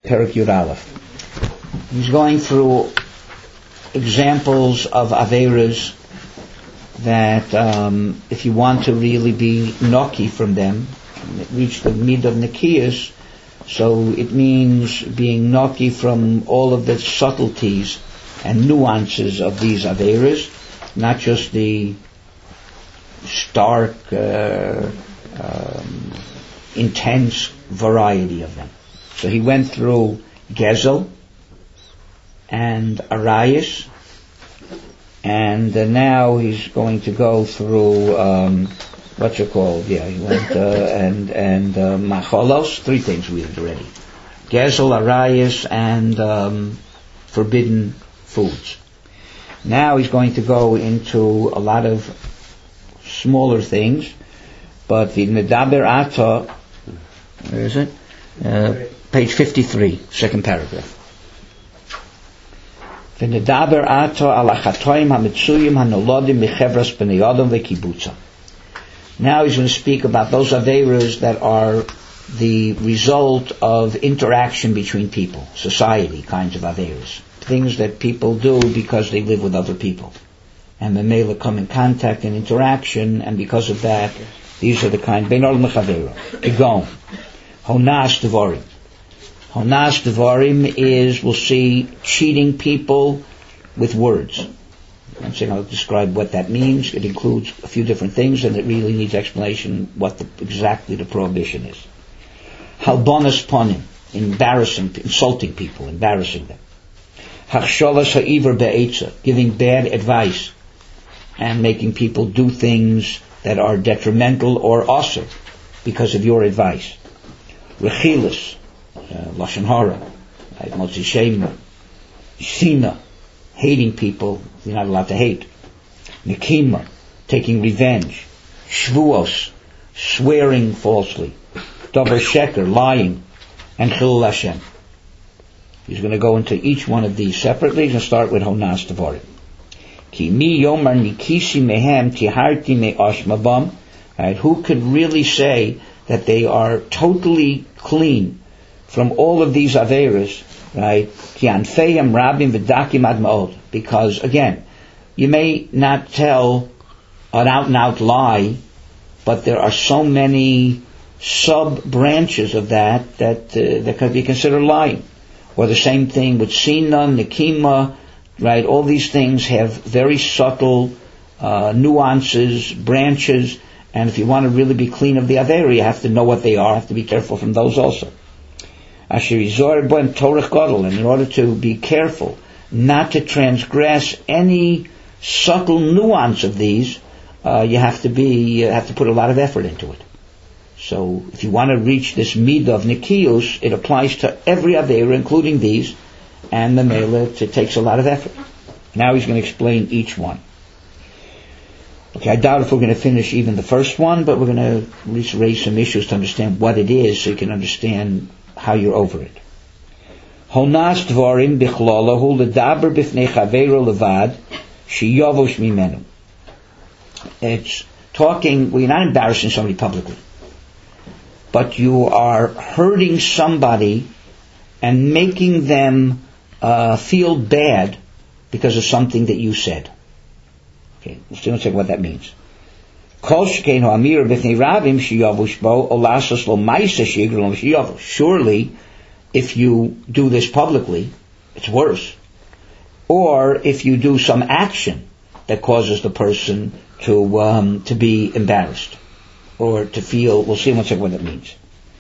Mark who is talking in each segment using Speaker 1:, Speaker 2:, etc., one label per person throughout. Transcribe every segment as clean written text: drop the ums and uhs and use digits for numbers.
Speaker 1: Perek Yud Aleph. He's going through examples of Averas that if you want to really be Noki from them, reach the mid of Nikias, so it means being Noki from all of the subtleties and nuances of these Averas, not just the stark, intense variety of them. So he went through Gezel and Arayis, and now he's going to go through what's it called? Yeah, he went and Macholos. Three things we did already: Gezel, Arayis, and forbidden foods. Now he's going to go into a lot of smaller things, but the Nedaber Ata, where is it? Page 53, second paragraph. V'nedaber ato al achatoim hamitzuyim hanolodim michevras b'nei adam v'kibutza. Now he's going to speak about those averas that are the result of interaction between people, society kinds of averas, things that people do because they live with other people, and the mela come in contact and interaction, and because of that, these are the kind beinol mechavera. Egon, honas devarim. Honas Devarim is, we'll see, cheating people with words. I'm saying I'll describe what that means. It includes a few different things, and it really needs explanation what exactly the prohibition is. Halbonas Ponim, insulting people, embarrassing them. Hachshavas Ha'iver Be'etza, giving bad advice and making people do things that are detrimental or awesome because of your advice. Rechilas, Lashon Hara, Motzi Shema, Sina, hating people you're not allowed to hate, Nikima, taking revenge, Shvuos, swearing falsely, Double Sheker, lying, and Chilul Hashem. He's going to go into each one of these separately. He's going to start with Honas Devarim. Ki mi yomar nikisi mehem tiharti me ashmabam. Right? Who could really say that they are totally clean from all of these averas, right? Ki anfeim rabim v'dakim ad ma'od. Because again, you may not tell an out-and-out lie, but there are so many sub-branches of that can be considered lying. Or the same thing with Sina, Nikima, right? All these things have very subtle nuances, branches, and if you want to really be clean of the avera, you have to know what they are, have to be careful from those also. And in order to be careful not to transgress any subtle nuance of these, you have to put a lot of effort into it. So if you want to reach this midah of nikius, it applies to every avera, including these, and the mela, it takes a lot of effort. Now he's going to explain each one. Okay, I doubt if we're going to finish even the first one, but we're going to at least raise some issues to understand what it is, so you can understand how you're over it. Honas dvarim bichlolaho ledaber bifnei chaveiro levad sheyavosh mimenu. It's talking, well, you're not embarrassing somebody publicly, but you are hurting somebody and making them feel bad because of something that you said. Okay, let's check what that means. Surely, if you do this publicly, it's worse. Or if you do some action that causes the person to be embarrassed or to feel. We'll see. Let's check what that means.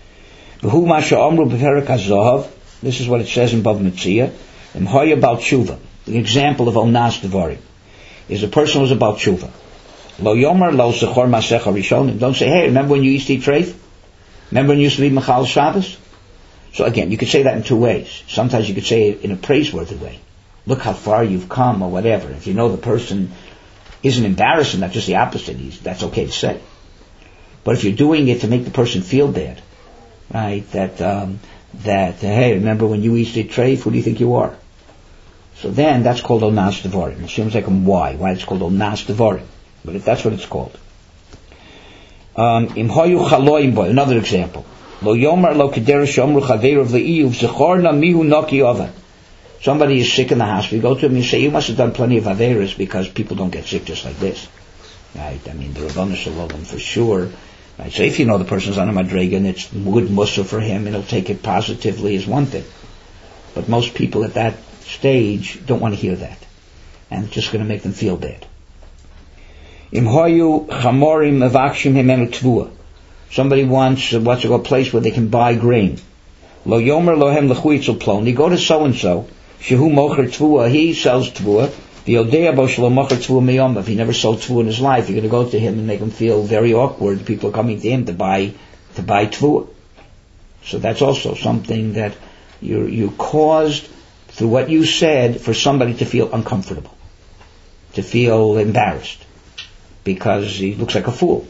Speaker 1: This is what it says in Bava Metzia. The example of Onas Devarim is a person who's about tshuva. Lo yomar lo zechor masecha rishonim. Don't say, hey, remember when you used to eat treif? Remember when you used to be Machal Shabbos? So again, you could say that in two ways. Sometimes you could say it in a praiseworthy way. Look how far you've come, or whatever. If you know the person isn't embarrassing, that's just the opposite. That's okay to say. But if you're doing it to make the person feel bad, right? That hey, remember when you used to eat treif? Who do you think you are? So then that's called Onas Devarim. It seems like why it's called Onas Devarim. But if that's what it's called. Another example. Lo yomar lo kedera shomru chaveru v'le'iyuv zechorna mihu noki ova. Somebody is sick in the hospital. You go to him and you say, you must have done plenty of averas because people don't get sick just like this. Right? I mean, the Rabbanu Shalom for sure. Right? So if you know the person's on a madrega and it's good mussar for him and he'll take it positively is one thing. But most people at that stage don't want to hear that. And it's just going to make them feel bad. Im hoyu chamorim mevakshim himenu tvua. Somebody wants a place where they can buy grain. Lo yomer lohem lechuitzel ploni. Go to so-and-so. Shehu mocher tvua. He sells tvua. V'yodea bo shelo mocher tvua miyom. If he never sold tvua in his life, you're going to go to him and make him feel very awkward. People are coming to him to buy tvua. So that's also something that you caused through what you said for somebody to feel uncomfortable, to feel embarrassed, because he looks like a fool.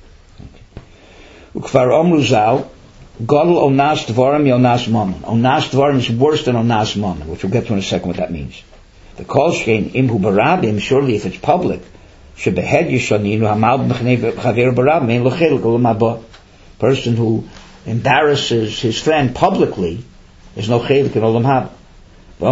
Speaker 1: Ukvar omru zal, godel onas dvarim yonas mammon. Onas dvarim is worse than onas mammon, which we'll get to in a second what that means. The kol shein imhu barabim, surely if it's public, shebehed yishoninu hamal b'chnei chaver barabim ein lo chelik olam haba. Person who embarrasses his friend publicly, there's no chelik in olam haba. All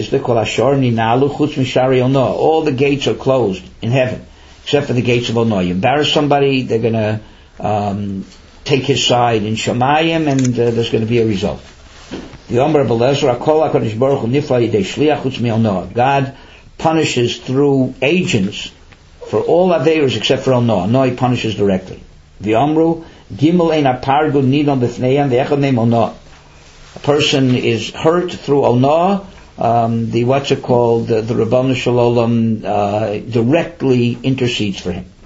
Speaker 1: the gates are closed in heaven, except for the gates of Ono. You embarrass somebody, they're going to take his side in Shamayim, and there's going to be a result. God punishes through agents for all Averos except for Ono. Ono he punishes directly. A person is hurt through Ono. The Rabbanu Shalom directly intercedes for him.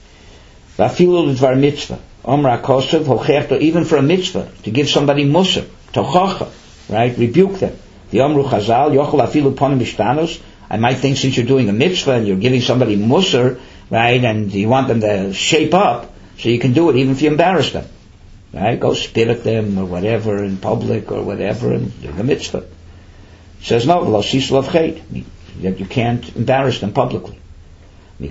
Speaker 1: Even for a mitzvah, to give somebody musar, tochacha, right? Rebuke them. The Amru Chazal, yochel afilu ponim ishtanos. I might think since you're doing a mitzvah and you're giving somebody musar, right, and you want them to shape up, so you can do it even if you embarrass them, right? Go spit at them or whatever in public or whatever and do the mitzvah. It says no, that you can't embarrass them publicly. From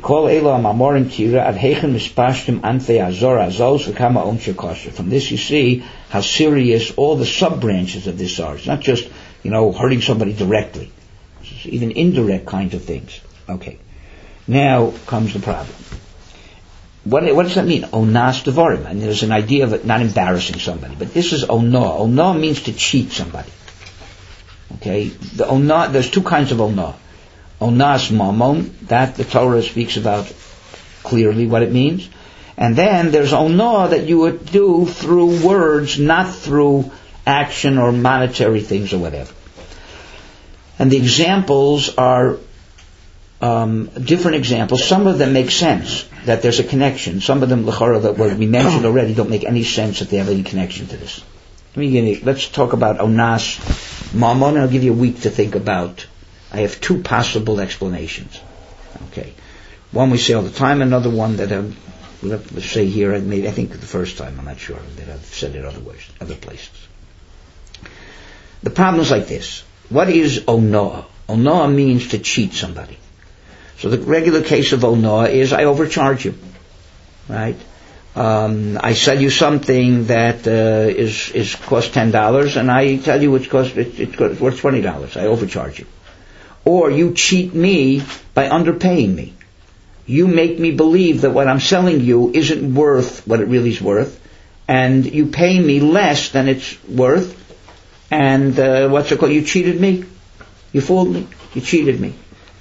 Speaker 1: this you see how serious all the sub-branches of this are. It's not just, hurting somebody directly. It's even indirect kinds of things. Okay. Now comes the problem. What does that mean? Onas devarim. And there's an idea of it not embarrassing somebody. But this is onah. Onah means to cheat somebody. Okay, the onah, there's two kinds of onah. Onas mammon, that the Torah speaks about clearly what it means. And then there's onah that you would do through words, not through action or monetary things or whatever. And the examples are different examples. Some of them make sense, that there's a connection. Some of them, l'chara, that were we mentioned already, don't make any sense that they have any connection to this. Let's talk about onas mammon, and I'll give you a week to think about. I have two possible explanations. Okay, one we say all the time, another one that we'll have to say here. I think the first time, I'm not sure that I've said it other places. The problem is like this: what is onah? Onah means to cheat somebody. So the regular case of onah is I overcharge you, right? I sell you something that is cost $10, and I tell you it's worth $20. I overcharge you. Or you cheat me by underpaying me. You make me believe that what I'm selling you isn't worth what it really is worth, and you pay me less than it's worth, and you cheated me. You fooled me. You cheated me.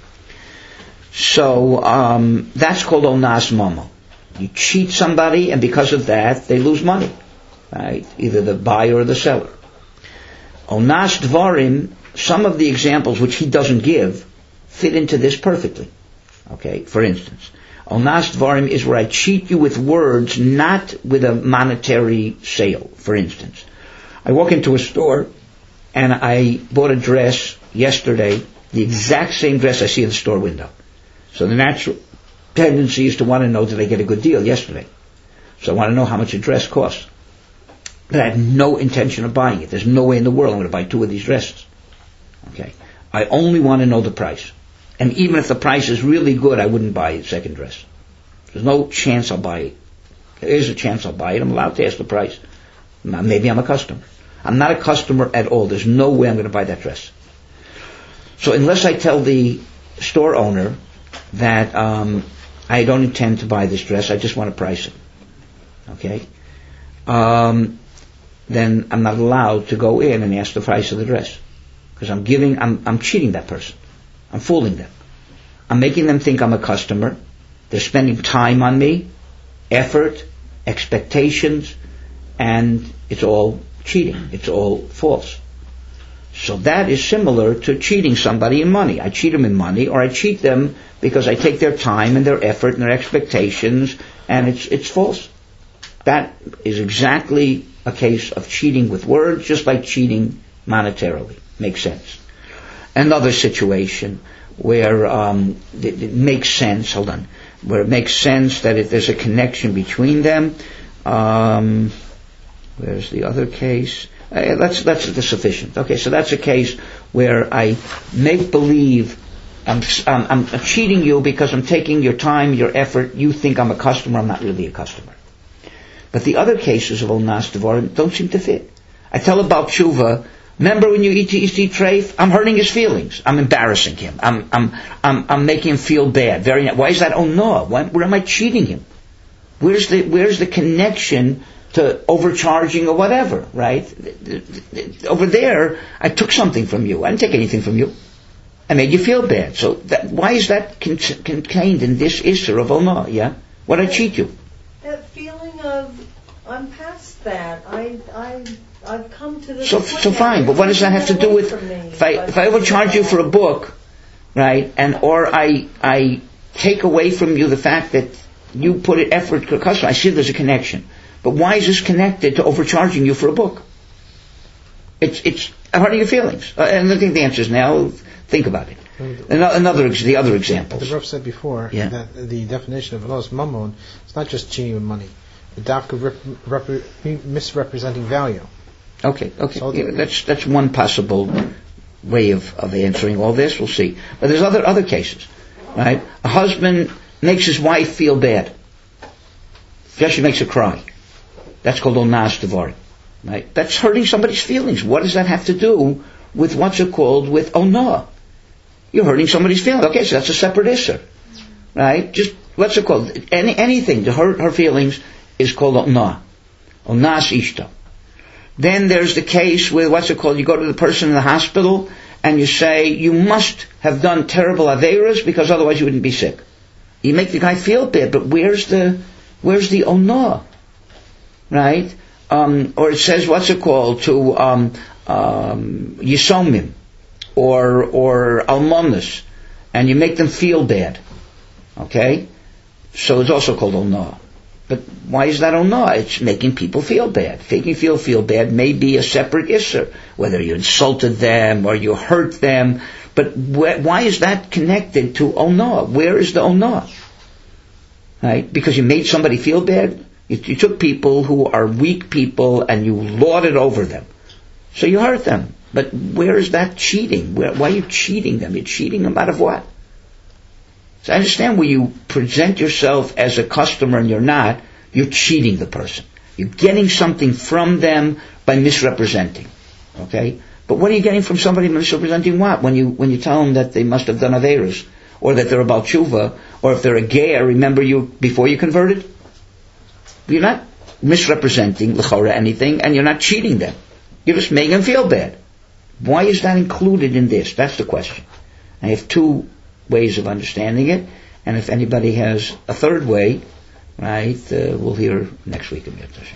Speaker 1: So that's called onas mammon. You cheat somebody, and because of that, they lose money, right? Either the buyer or the seller. Onas dvarim, some of the examples which he doesn't give fit into this perfectly. Okay, for instance, onas dvarim is where I cheat you with words, not with a monetary sale. For instance, I walk into a store, and I bought a dress yesterday, the exact same dress I see in the store window. So the natural tendency is to want to know, did I get a good deal yesterday? So I want to know how much a dress costs. But I have no intention of buying it. There's no way in the world I'm going to buy two of these dresses. Okay. I only want to know the price. And even if the price is really good, I wouldn't buy a second dress. There's no chance I'll buy it. There is a chance I'll buy it. I'm allowed to ask the price. Maybe I'm a customer. I'm not a customer at all. There's no way I'm going to buy that dress. So unless I tell the store owner that I don't intend to buy this dress, I just want to price it, okay? Then I'm not allowed to go in and ask the price of the dress, because I'm cheating that person. I'm fooling them. I'm making them think I'm a customer. They're spending time on me, effort, expectations, and it's all cheating. It's all false. So that is similar to cheating somebody in money. I cheat them in money, or I cheat them because I take their time and their effort and their expectations, and it's false. That is exactly a case of cheating with words, just like cheating monetarily. Makes sense. Another situation where it makes sense, where it makes sense that there's a connection between them. Where's the other case? That's sufficient. Okay, so that's a case where I make believe I'm cheating you because I'm taking your time, your effort. You think I'm a customer. I'm not really a customer. But the other cases of onas devarim don't seem to fit. I tell about tshuva. Remember when you eat treif? I'm hurting his feelings. I'm embarrassing him. I'm making him feel bad. Why is that? Oh no! Where am I cheating him? Where's the connection to overcharging or whatever? Right? Over there, I took something from you. I didn't take anything from you. I made you feel bad. So why is that contained in this issur of onah? Yeah. What I cheat you?
Speaker 2: That feeling of I'm past that. I've come to this.
Speaker 1: So fine, but what does that have to do with if I overcharge you for a book, right? Or I take away from you the fact that you put an effort to a customer. I see there's a connection, but why is this connected to overcharging you for a book? It's hurting your feelings, and I think the answer is now. Think about it. The other examples.
Speaker 3: The Rav said before that the definition of onos mammon is not just cheating with money, but dafka misrepresenting value.
Speaker 1: Okay. So that's one possible way of answering all this. We'll see. But there's other cases, right? A husband makes his wife feel bad. She makes her cry. That's called onas devarim, right? That's hurting somebody's feelings. What does that have to do with what's it called with onah? You're hurting somebody's feelings. Okay, so that's a separate issur, right? Just what's it called? Anything to hurt her feelings is called onah, onas ishta. Then there's the case with what's it called? You go to the person in the hospital and you say you must have done terrible aveiros because otherwise you wouldn't be sick. You make the guy feel bad, but where's the onah, right? Or it says what's it called to yisomim or almonas, and you make them feel bad. Okay, so it's also called onah. But why is that onah? It's making people feel bad. Making people feel bad may be a separate issur, whether you insulted them or you hurt them. But why is that connected to onah? Where is the onah? Right? Because you made somebody feel bad. You took people who are weak people and you lorded over them. So you hurt them. But where is that cheating? Why are you cheating them? You're cheating them out of what? So I understand where you present yourself as a customer and you're not, you're cheating the person. You're getting something from them by misrepresenting. Okay? But what are you getting from somebody misrepresenting what? When you tell them that they must have done aveiros, or that they're about tshuva, or if they're a ger, remember you before you converted? You're not misrepresenting l'chora anything, and you're not cheating them. You're just making them feel bad. Why is that included in this? That's the question. I have two ways of understanding it, and if anybody has a third way, right, we'll hear next week.